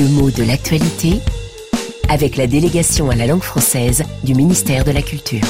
Le mot de l'actualité avec la délégation à la langue française du ministère de la Culture.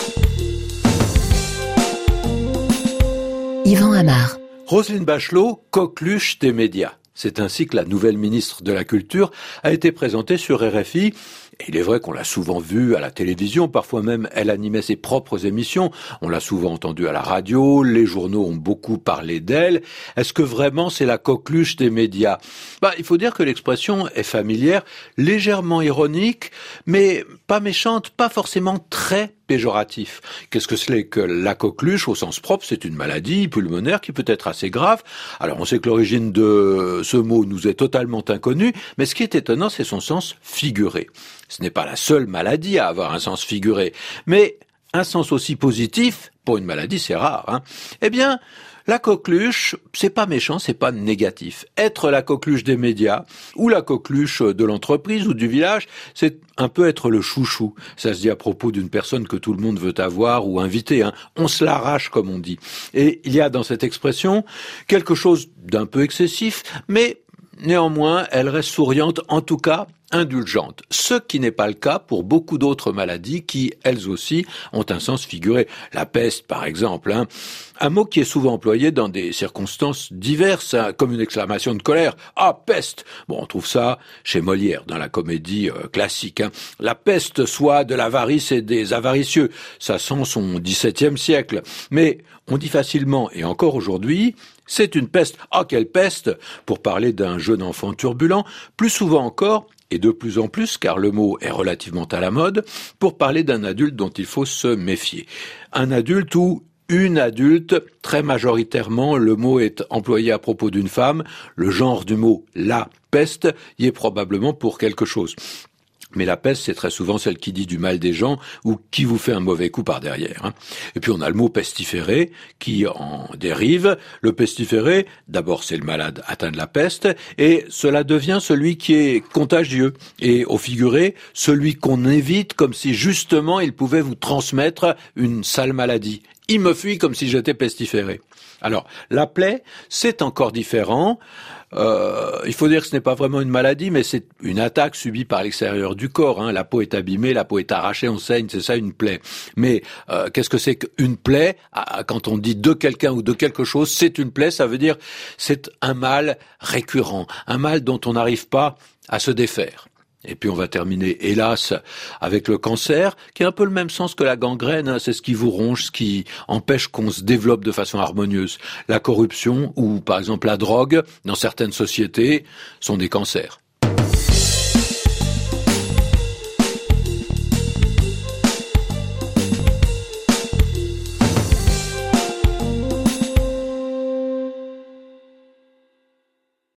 Yvan Amar. Roselyne Bachelot, coqueluche des médias. C'est ainsi que la nouvelle ministre de la Culture a été présentée sur RFI. Et il est vrai qu'on l'a souvent vue à la télévision, parfois même elle animait ses propres émissions. On l'a souvent entendue à la radio, les journaux ont beaucoup parlé d'elle. Est-ce que vraiment c'est la coqueluche des médias ? Il faut dire que l'expression est familière, légèrement ironique, mais pas méchante, pas forcément très péjoratif. Qu'est-ce que c'est que la coqueluche au sens propre ? C'est une maladie pulmonaire qui peut être assez grave. Alors on sait que l'origine de ce mot nous est totalement inconnue, mais ce qui est étonnant, c'est son sens figuré. Ce n'est pas la seule maladie à avoir un sens figuré, mais un sens aussi positif, pour une maladie c'est rare. Eh bien, la coqueluche, c'est pas méchant, c'est pas négatif. Être la coqueluche des médias, ou la coqueluche de l'entreprise ou du village, c'est un peu être le chouchou. Ça se dit à propos d'une personne que tout le monde veut avoir ou inviter. On se l'arrache, comme on dit. Et il y a dans cette expression quelque chose d'un peu excessif, mais néanmoins, elle reste souriante, en tout cas indulgente. Ce qui n'est pas le cas pour beaucoup d'autres maladies qui, elles aussi, ont un sens figuré. La peste, par exemple, un mot qui est souvent employé dans des circonstances diverses, comme une exclamation de colère. « Ah, peste !» On trouve ça chez Molière, dans la comédie classique. La peste soit de l'avarice et des avaricieux. Ça sent son XVIIe siècle. Mais on dit facilement, et encore aujourd'hui, c'est une peste. Ah, quelle peste ! Pour parler d'un jeune enfant turbulent, plus souvent encore, et de plus en plus, car le mot est relativement à la mode, pour parler d'un adulte dont il faut se méfier. Un adulte ou une adulte, très majoritairement, le mot est employé à propos d'une femme. Le genre du mot « la peste » y est probablement pour quelque chose. Mais la peste, c'est très souvent celle qui dit du mal des gens ou qui vous fait un mauvais coup par derrière. Et puis on a le mot pestiféré qui en dérive. Le pestiféré, d'abord c'est le malade atteint de la peste et cela devient celui qui est contagieux. Et au figuré, celui qu'on évite comme si justement il pouvait vous transmettre une sale maladie. Il me fuit comme si j'étais pestiféré. Alors, la plaie, c'est encore différent. Il faut dire que ce n'est pas vraiment une maladie, mais c'est une attaque subie par l'extérieur du corps. La peau est abîmée, la peau est arrachée, on saigne, c'est ça une plaie. Mais qu'est-ce que c'est qu'une plaie ? Quand on dit de quelqu'un ou de quelque chose, c'est une plaie, ça veut dire c'est un mal récurrent, un mal dont on n'arrive pas à se défaire. Et puis on va terminer, hélas, avec le cancer, qui a un peu le même sens que la gangrène. C'est ce qui vous ronge, ce qui empêche qu'on se développe de façon harmonieuse. La corruption ou par exemple la drogue, dans certaines sociétés, sont des cancers.